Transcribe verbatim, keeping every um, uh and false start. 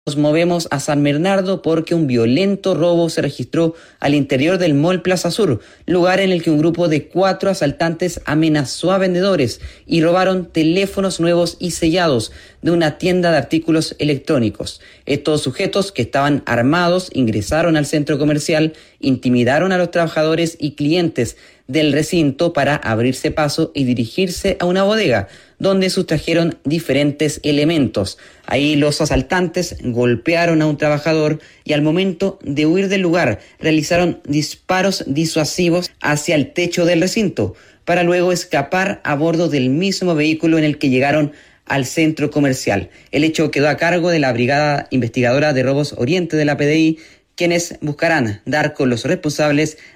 Nos movemos a San Bernardo porque un violento robo se registró al interior del Mall Plaza Sur, lugar en el que un grupo de cuatro asaltantes amenazó a vendedores y robaron teléfonos nuevos y sellados de una tienda de artículos electrónicos. Estos sujetos, que estaban armados, ingresaron al centro comercial, intimidaron a los trabajadores y clientes del recinto para abrirse paso y dirigirse a una bodega, donde sustrajeron diferentes elementos. Ahí los asaltantes golpearon a un trabajador y al momento de huir del lugar realizaron disparos disuasivos hacia el techo del recinto, para luego escapar a bordo del mismo vehículo en el que llegaron al centro comercial. El hecho quedó a cargo de la Brigada Investigadora de Robos Oriente de la P D I, quienes buscarán dar con los responsables